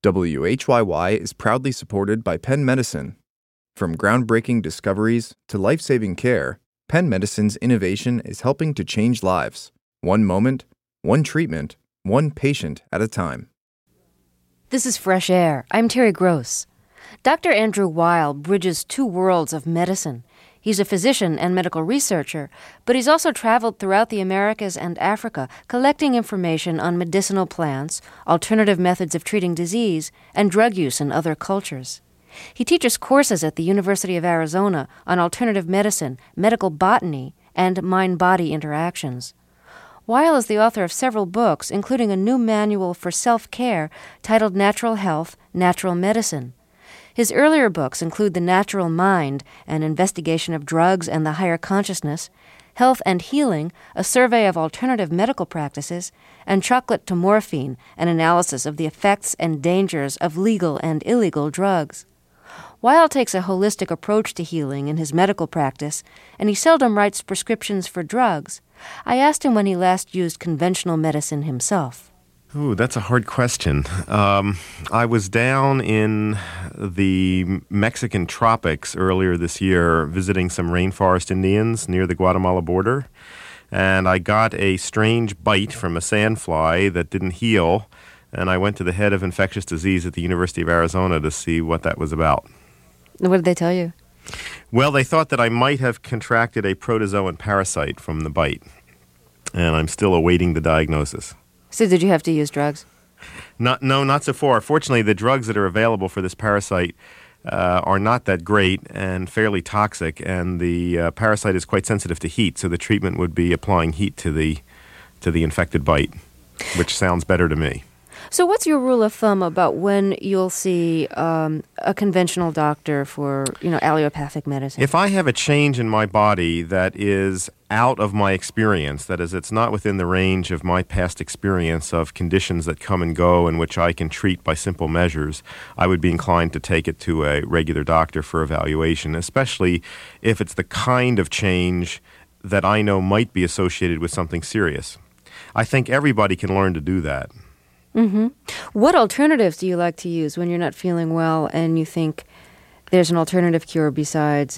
WHYY is proudly supported by Penn Medicine. From groundbreaking discoveries to life-saving care, Penn Medicine's innovation is helping to change lives. One moment, one treatment, one patient at a time. This is Fresh Air. I'm Terry Gross. Dr. Andrew Weil bridges two worlds of medicine. He's a physician and medical researcher, but he's also traveled throughout the Americas and Africa, collecting information on medicinal plants, alternative methods of treating disease, and drug use in other cultures. He teaches courses at the University of Arizona on alternative medicine, medical botany, and mind-body interactions. Weil is the author of several books, including a new manual for self-care titled Natural Health, Natural Medicine. His earlier books include The Natural Mind, an investigation of drugs and the higher consciousness, Health and Healing, a survey of alternative medical practices, and Chocolate to Morphine, an analysis of the effects and dangers of legal and illegal drugs. Weil takes a holistic approach to healing in his medical practice, and he seldom writes prescriptions for drugs. I asked him when he last used conventional medicine himself. Ooh, that's a hard question. I was down in the Mexican tropics earlier this year visiting some rainforest Indians near the Guatemala border, and I got a strange bite from a sandfly that didn't heal, and I went to the head of infectious disease at the University of Arizona to see what that was about. What did they tell you? Well, they thought that I might have contracted a protozoan parasite from the bite, and I'm still awaiting the diagnosis. So did you have to use drugs? Not so far. Fortunately, the drugs that are available for this parasite are not that great and fairly toxic, and the parasite is quite sensitive to heat, so the treatment would be applying heat to the infected bite, which sounds better to me. So what's your rule of thumb about when you'll see a conventional doctor for, allopathic medicine? If I have a change in my body that is out of my experience, that is, it's not within the range of my past experience of conditions that come and go and which I can treat by simple measures, I would be inclined to take it to a regular doctor for evaluation, especially if it's the kind of change that I know might be associated with something serious. I think everybody can learn to do that. Mm-hmm. What alternatives do you like to use when you're not feeling well and you think there's an alternative cure besides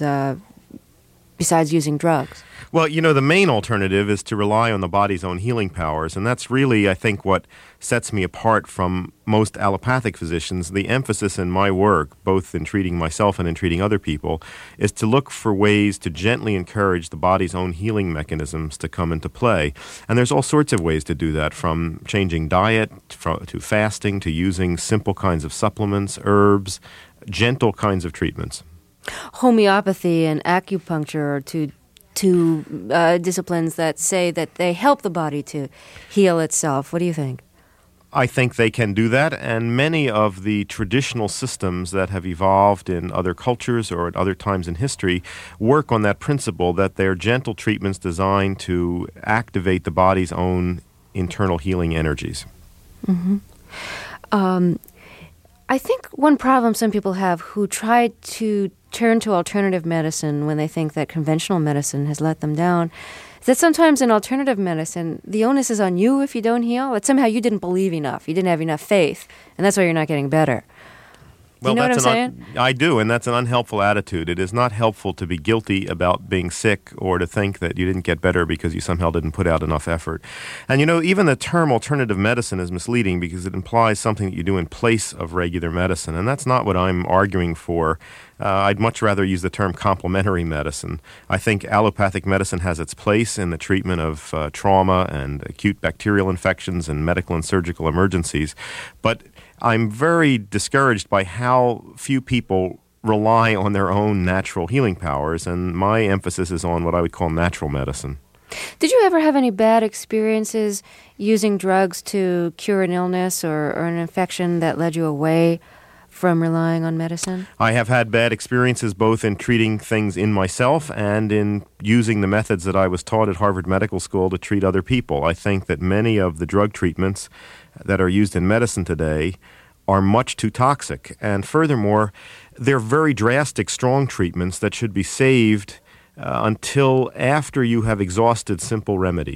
using drugs? Well, the main alternative is to rely on the body's own healing powers, and that's really, I think, what sets me apart from most allopathic physicians. The emphasis in my work, both in treating myself and in treating other people, is to look for ways to gently encourage the body's own healing mechanisms to come into play. And there's all sorts of ways to do that, from changing diet to fasting to using simple kinds of supplements, herbs, gentle kinds of treatments. Homeopathy and acupuncture are two disciplines that say that they help the body to heal itself. What do you think? I think they can do that, and many of the traditional systems that have evolved in other cultures or at other times in history work on that principle, that they're gentle treatments designed to activate the body's own internal healing energies. Mm-hmm. I think one problem some people have who try to turn to alternative medicine when they think that conventional medicine has let them down is that sometimes in alternative medicine, the onus is on you if you don't heal. That somehow you didn't believe enough. You didn't have enough faith, and that's why you're not getting better. Well, you know what I'm saying? I do, and that's an unhelpful attitude. It is not helpful to be guilty about being sick or to think that you didn't get better because you somehow didn't put out enough effort. And even the term alternative medicine is misleading because it implies something that you do in place of regular medicine, and that's not what I'm arguing for. I'd much rather use the term complementary medicine. I think allopathic medicine has its place in the treatment of trauma and acute bacterial infections and medical and surgical emergencies, but I'm very discouraged by how few people rely on their own natural healing powers, and my emphasis is on what I would call natural medicine. Did you ever have any bad experiences using drugs to cure an illness or an infection that led you away from relying on medicine? I have had bad experiences both in treating things in myself and in using the methods that I was taught at Harvard Medical School to treat other people. I think that many of the drug treatments that are used in medicine today are much too toxic. And furthermore, they're very drastic, strong treatments that should be saved until after you have exhausted simple remedies.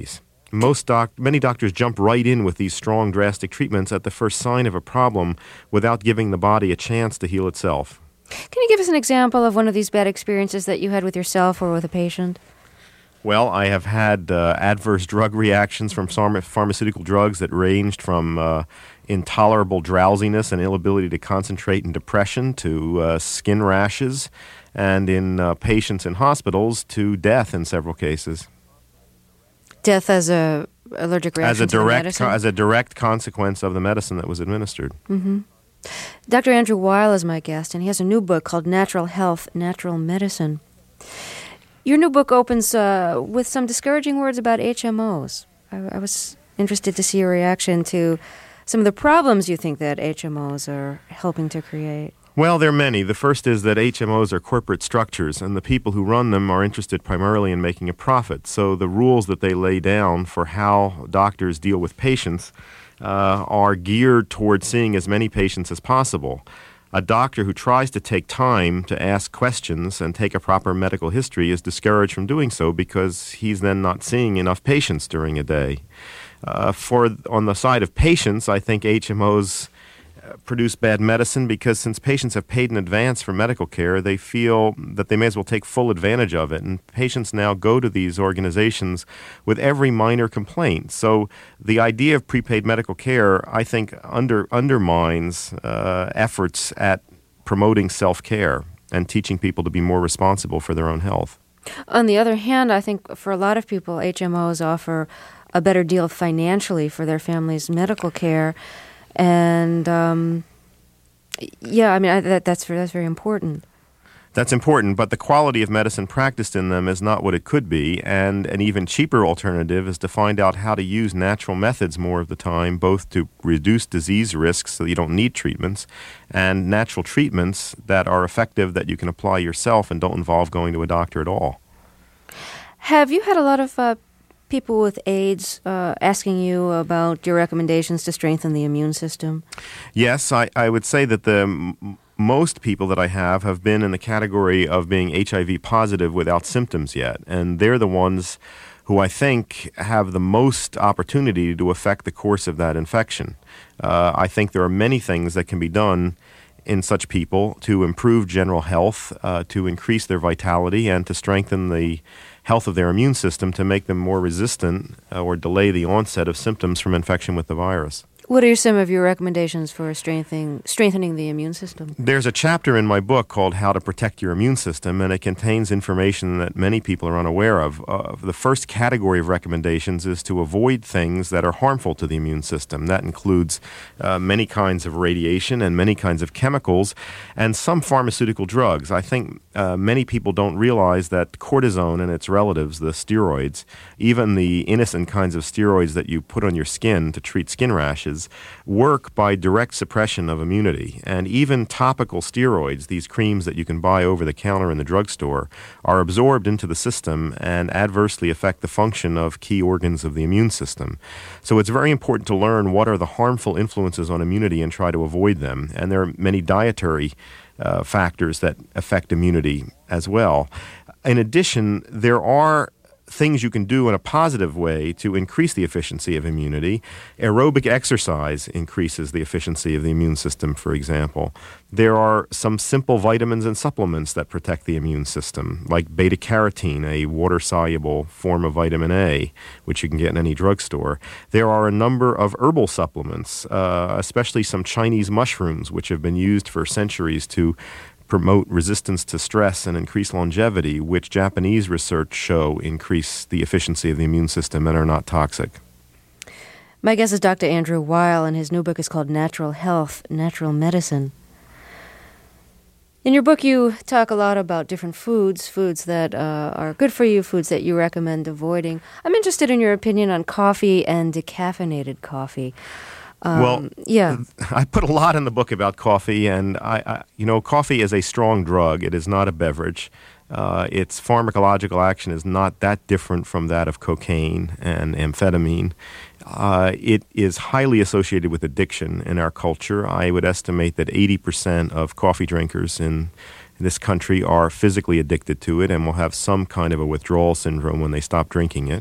Many doctors jump right in with these strong, drastic treatments at the first sign of a problem without giving the body a chance to heal itself. Can you give us an example of one of these bad experiences that you had with yourself or with a patient? Well, I have had adverse drug reactions from pharmaceutical drugs that ranged from intolerable drowsiness and inability to concentrate and depression to skin rashes, and in patients in hospitals to death in several cases. Death as a allergic reaction to the medicine? As a direct consequence of the medicine that was administered. Mm-hmm. Dr. Andrew Weil is my guest, and he has a new book called Natural Health, Natural Medicine. Your new book opens with some discouraging words about HMOs. I was interested to see your reaction to some of the problems you think that HMOs are helping to create. Well, there are many. The first is that HMOs are corporate structures, and the people who run them are interested primarily in making a profit. So the rules that they lay down for how doctors deal with patients are geared towards seeing as many patients as possible. A doctor who tries to take time to ask questions and take a proper medical history is discouraged from doing so because he's then not seeing enough patients during a day. On the side of patients, I think HMOs produce bad medicine because since patients have paid in advance for medical care, they feel that they may as well take full advantage of it. And patients now go to these organizations with every minor complaint. So the idea of prepaid medical care, I think, undermines efforts at promoting self-care and teaching people to be more responsible for their own health. On the other hand, I think for a lot of people, HMOs offer a better deal financially for their family's medical care. And, that's very important. That's important, but the quality of medicine practiced in them is not what it could be, and an even cheaper alternative is to find out how to use natural methods more of the time, both to reduce disease risks so you don't need treatments, and natural treatments that are effective that you can apply yourself and don't involve going to a doctor at all. Have you had a lot of people with AIDS asking you about your recommendations to strengthen the immune system? Yes, I would say that most people that I have been in the category of being HIV positive without symptoms yet, and they're the ones who I think have the most opportunity to affect the course of that infection. I think there are many things that can be done in such people to improve general health, to increase their vitality, and to strengthen the health of their immune system to make them more resistant or delay the onset of symptoms from infection with the virus. What are some of your recommendations for strengthening the immune system? There's a chapter in my book called How to Protect Your Immune System, and it contains information that many people are unaware of. The first category of recommendations is to avoid things that are harmful to the immune system. That includes many kinds of radiation and many kinds of chemicals and some pharmaceutical drugs. I think many people don't realize that cortisone and its relatives, the steroids, even the innocent kinds of steroids that you put on your skin to treat skin rashes, work by direct suppression of immunity. And even topical steroids, these creams that you can buy over the counter in the drugstore, are absorbed into the system and adversely affect the function of key organs of the immune system. So it's very important to learn what are the harmful influences on immunity and try to avoid them. And there are many dietary factors that affect immunity as well. In addition, there are things you can do in a positive way to increase the efficiency of immunity. Aerobic exercise increases the efficiency of the immune system, for example. There are some simple vitamins and supplements that protect the immune system, like beta-carotene, a water-soluble form of vitamin A, which you can get in any drugstore. There are a number of herbal supplements, especially some Chinese mushrooms, which have been used for centuries to promote resistance to stress and increase longevity, which Japanese research show increase the efficiency of the immune system and are not toxic. My guest is Dr. Andrew Weil, and his new book is called Natural Health, Natural Medicine. In your book, you talk a lot about different foods that are good for you, foods that you recommend avoiding. I'm interested in your opinion on coffee and decaffeinated coffee. I put a lot in the book about coffee, and coffee is a strong drug. It is not a beverage. Its pharmacological action is not that different from that of cocaine and amphetamine. It is highly associated with addiction in our culture. I would estimate that 80% of coffee drinkers in this country are physically addicted to it and will have some kind of a withdrawal syndrome when they stop drinking it.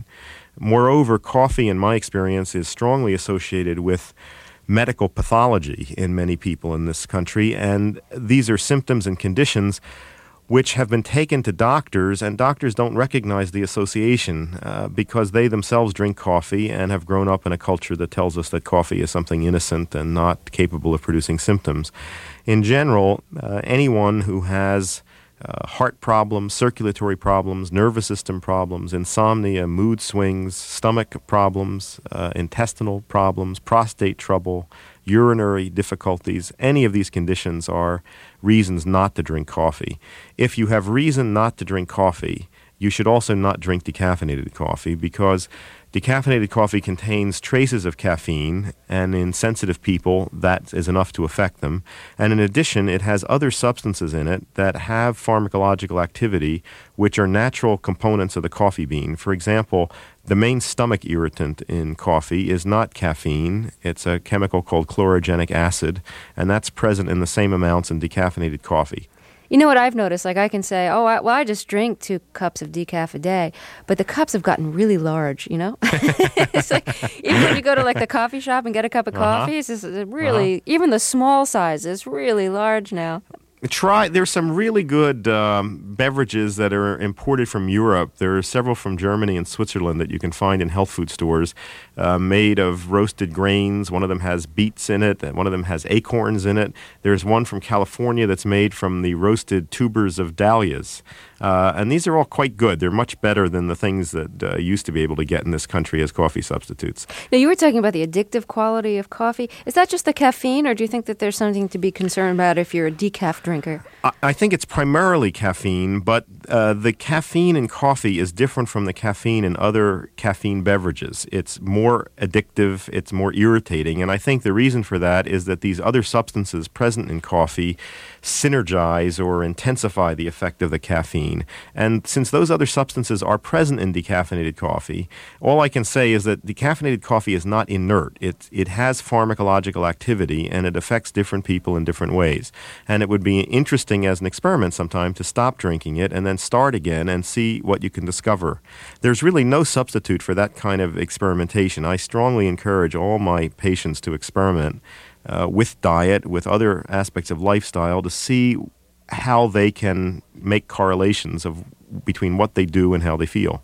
Moreover, coffee, in my experience, is strongly associated with medical pathology in many people in this country, and these are symptoms and conditions which have been taken to doctors, and doctors don't recognize the association because they themselves drink coffee and have grown up in a culture that tells us that coffee is something innocent and not capable of producing symptoms. In general, anyone who has heart problems, circulatory problems, nervous system problems, insomnia, mood swings, stomach problems, intestinal problems, prostate trouble, urinary difficulties, any of these conditions are reasons not to drink coffee. If you have reason not to drink coffee, you should also not drink decaffeinated coffee because decaffeinated coffee contains traces of caffeine, and in sensitive people, that is enough to affect them. And in addition, it has other substances in it that have pharmacological activity, which are natural components of the coffee bean. For example, the main stomach irritant in coffee is not caffeine. It's a chemical called chlorogenic acid, and that's present in the same amounts in decaffeinated coffee. You know what I've noticed? Like I can say, I just drink 2 cups of decaf a day, but the cups have gotten really large, you know? It's like, even when you go to like the coffee shop and get a cup of coffee, it's just really, even the small size is really large now. There's some really good beverages that are imported from Europe. There are several from Germany and Switzerland that you can find in health food stores made of roasted grains. One of them has beets in it, and one of them has acorns in it. There's one from California that's made from the roasted tubers of dahlias. And these are all quite good. They're much better than the things that you used to be able to get in this country as coffee substitutes. Now, you were talking about the addictive quality of coffee. Is that just the caffeine, or do you think that there's something to be concerned about if you're a decaf drinker? I think it's primarily caffeine, but the caffeine in coffee is different from the caffeine in other caffeine beverages. It's more addictive, it's more irritating, and I think the reason for that is that these other substances present in coffee synergize or intensify the effect of the caffeine. And since those other substances are present in decaffeinated coffee, all I can say is that decaffeinated coffee is not inert. It has pharmacological activity, and it affects different people in different ways. And it would be interesting as an experiment sometime to stop drinking it and then start again and see what you can discover. There's really no substitute for that kind of experimentation. I strongly encourage all my patients to experiment with diet, with other aspects of lifestyle, to see how they can make correlations between what they do and how they feel.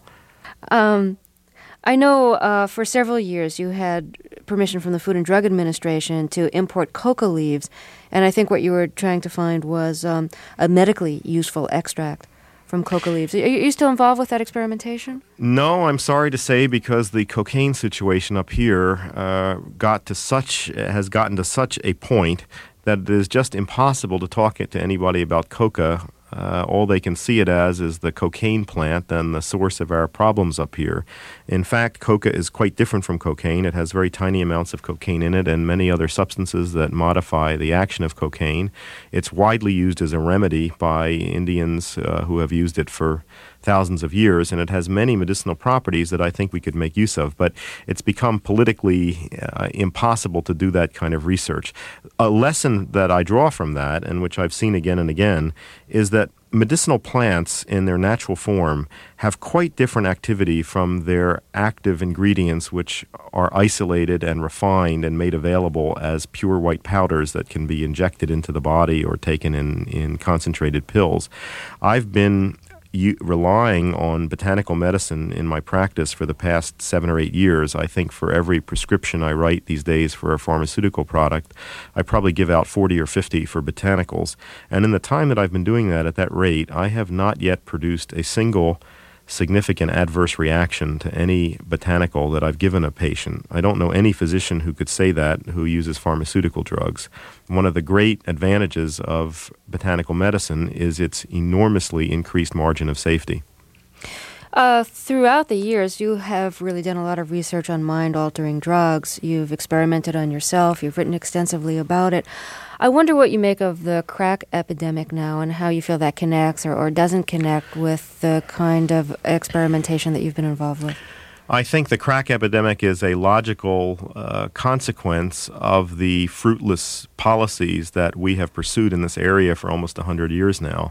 I know for several years you had permission from the Food and Drug Administration to import coca leaves, and I think what you were trying to find was a medically useful extract from coca leaves. Are you still involved with that experimentation? No, I'm sorry to say, because the cocaine situation up here has gotten to such a point that it is just impossible to talk to anybody about coca. All they can see it as is the cocaine plant and the source of our problems up here. In fact, coca is quite different from cocaine. It has very tiny amounts of cocaine in it and many other substances that modify the action of cocaine. It's widely used as a remedy by Indians who have used it for thousands of years, and it has many medicinal properties that I think we could make use of, but it's become politically impossible to do that kind of research. A lesson that I draw from that, and which I've seen again and again, is that medicinal plants in their natural form have quite different activity from their active ingredients, which are isolated and refined and made available as pure white powders that can be injected into the body or taken in concentrated pills. I've been relying on botanical medicine in my practice for the past 7 or 8 years. I think for every prescription I write these days for a pharmaceutical product, I probably give out 40 or 50 for botanicals. And in the time that I've been doing that at that rate, I have not yet produced a single significant adverse reaction to any botanical that I've given a patient. I don't know any physician who could say that who uses pharmaceutical drugs. One of the great advantages of botanical medicine is its enormously increased margin of safety. Throughout the years, you have really done a lot of research on mind-altering drugs. You've experimented on yourself. You've written extensively about it. I wonder what you make of the crack epidemic now and how you feel that connects or doesn't connect with the kind of experimentation that you've been involved with. I think the crack epidemic is a logical consequence of the fruitless policies that we have pursued in this area for almost 100 years now.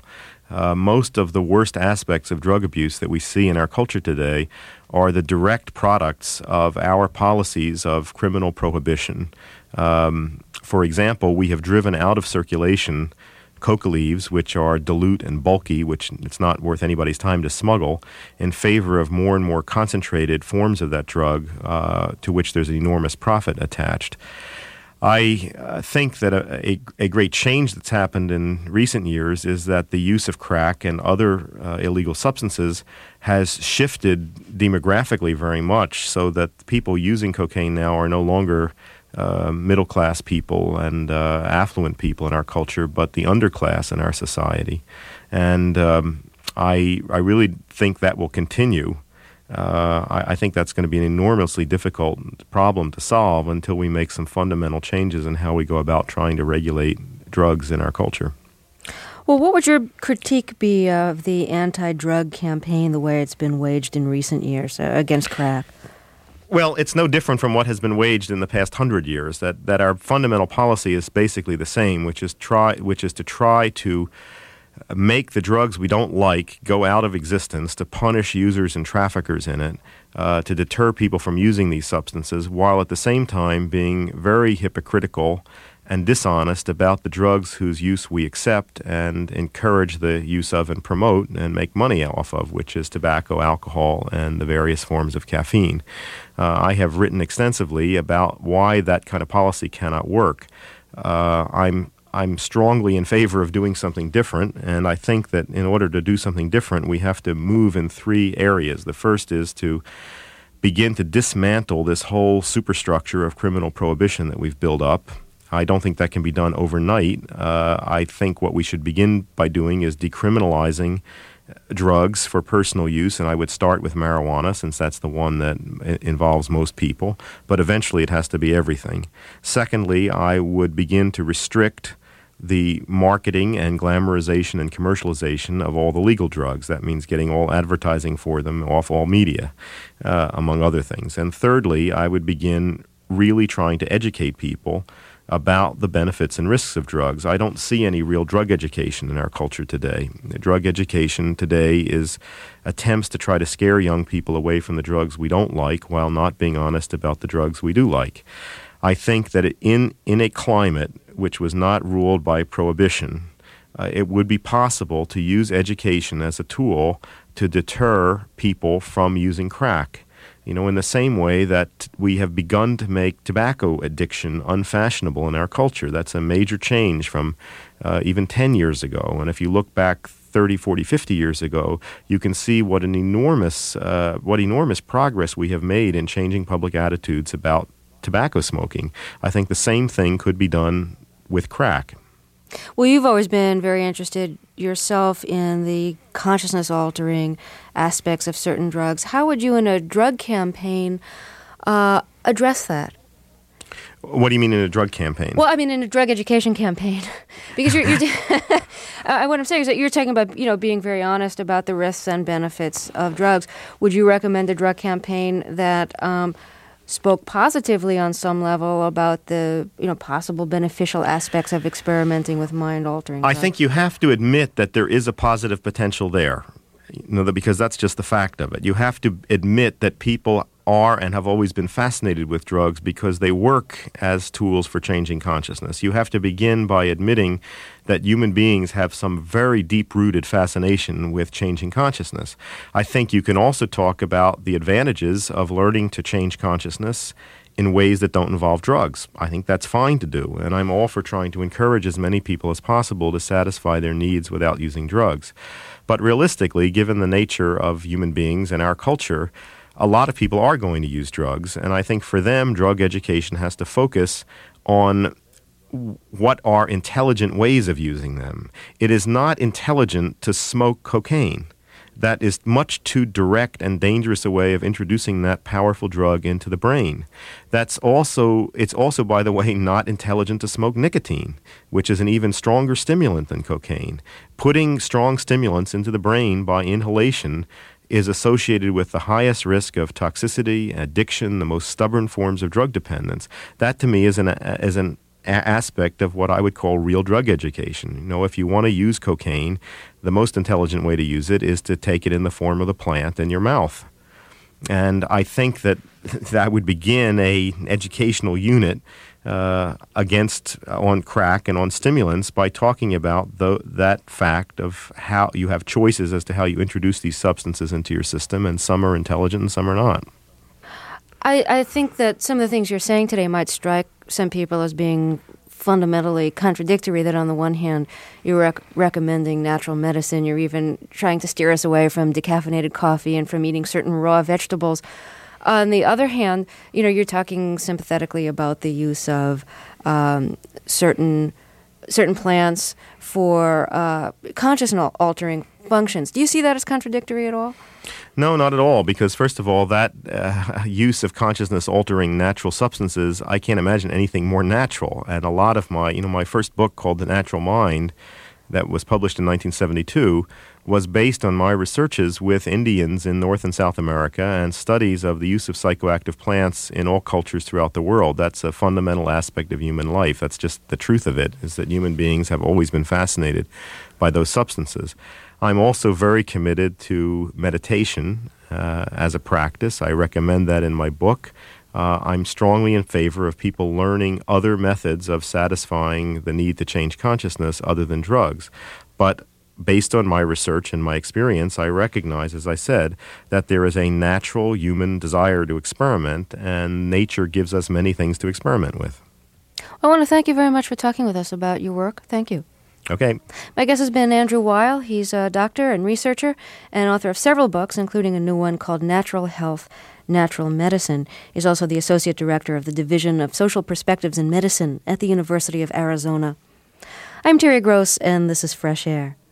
Most of the worst aspects of drug abuse that we see in our culture today are the direct products of our policies of criminal prohibition. For example, we have driven out of circulation coca leaves, which are dilute and bulky, which it's not worth anybody's time to smuggle, in favor of more and more concentrated forms of that drug, to which there's an enormous profit attached. I think that a great change that's happened in recent years is that the use of crack and other illegal substances has shifted demographically very much, so that people using cocaine now are no longer middle-class people and affluent people in our culture, but the underclass in our society. And I really think that will continue. I think that's going to be an enormously difficult problem to solve until we make some fundamental changes in how we go about trying to regulate drugs in our culture. Well, what would your critique be of the anti-drug campaign, the way it's been waged in recent years against crack? Well, it's no different from what has been waged in the past 100 years, that our fundamental policy is basically the same, which is to try to make the drugs we don't like go out of existence, to punish users and traffickers in it, to deter people from using these substances, while at the same time being very hypocritical and dishonest about the drugs whose use we accept and encourage the use of and promote and make money off of, which is tobacco, alcohol, and the various forms of caffeine. I have written extensively about why that kind of policy cannot work. I'm strongly in favor of doing something different, and I think that in order to do something different, we have to move in three areas. The first is to begin to dismantle this whole superstructure of criminal prohibition that we've built up. I don't think that can be done overnight. I think what we should begin by doing is decriminalizing drugs for personal use, and I would start with marijuana, since that's the one that involves most people, but eventually it has to be everything. Secondly, I would begin to restrict the marketing and glamorization and commercialization of all the legal drugs. That means getting all advertising for them off all media, among other things. And thirdly, I would begin really trying to educate people about the benefits and risks of drugs. I don't see any real drug education in our culture today. Drug education today is attempts to try to scare young people away from the drugs we don't like while not being honest about the drugs we do like. I think that in a climate which was not ruled by prohibition, it would be possible to use education as a tool to deter people from using crack. You know, in the same way that we have begun to make tobacco addiction unfashionable in our culture. That's a major change from even 10 years ago. And if you look back 30, 40, 50 years ago, you can see what enormous progress we have made in changing public attitudes about tobacco smoking. I think the same thing could be done with crack. Well, you've always been very interested yourself in the consciousness-altering aspects of certain drugs. How would you, in a drug campaign, address that? What do you mean in a drug campaign? Well, I mean in a drug education campaign, because you're what I'm saying is that you're talking about, being very honest about the risks and benefits of drugs. Would you recommend a drug campaign that spoke positively on some level about the possible beneficial aspects of experimenting with mind-altering drugs? I think you have to admit that there is a positive potential there, because that's just the fact of it. You have to admit that people are and have always been fascinated with drugs because they work as tools for changing consciousness. You have to begin by admitting that human beings have some very deep-rooted fascination with changing consciousness. I think you can also talk about the advantages of learning to change consciousness in ways that don't involve drugs. I think that's fine to do, and I'm all for trying to encourage as many people as possible to satisfy their needs without using drugs. But realistically, given the nature of human beings and our culture, a lot of people are going to use drugs, and I think for them, drug education has to focus on what are intelligent ways of using them. It is not intelligent to smoke cocaine. That is much too direct and dangerous a way of introducing that powerful drug into the brain. It's also, by the way, not intelligent to smoke nicotine, which is an even stronger stimulant than cocaine. Putting strong stimulants into the brain by inhalation is associated with the highest risk of toxicity, addiction, the most stubborn forms of drug dependence. That, to me, is an aspect of what I would call real drug education. You know, if you want to use cocaine, the most intelligent way to use it is to take it in the form of the plant in your mouth. And I think that that would begin an educational unit on crack and on stimulants by talking about that fact of how you have choices as to how you introduce these substances into your system, and some are intelligent and some are not. I think that some of the things you're saying today might strike some people as being fundamentally contradictory, that on the one hand, you're recommending natural medicine, you're even trying to steer us away from decaffeinated coffee and from eating certain raw vegetables. On the other hand, you're talking sympathetically about the use of certain plants for consciousness-altering functions. Do you see that as contradictory at all? No, not at all, because first of all, that use of consciousness-altering natural substances, I can't imagine anything more natural. And a lot of my first book called The Natural Mind, that was published in 1972, was based on my researches with Indians in North and South America and studies of the use of psychoactive plants in all cultures throughout the world. That's a fundamental aspect of human life. That's just the truth of it, is that human beings have always been fascinated by those substances. I'm also very committed to meditation as a practice. I recommend that in my book. I'm strongly in favor of people learning other methods of satisfying the need to change consciousness other than drugs. But based on my research and my experience, I recognize, as I said, that there is a natural human desire to experiment, and nature gives us many things to experiment with. I want to thank you very much for talking with us about your work. Thank you. Okay. My guest has been Andrew Weil. He's a doctor and researcher and author of several books, including a new one called Natural Health, Natural Medicine. He's also the Associate Director of the Division of Social Perspectives in Medicine at the University of Arizona. I'm Terry Gross, and this is Fresh Air.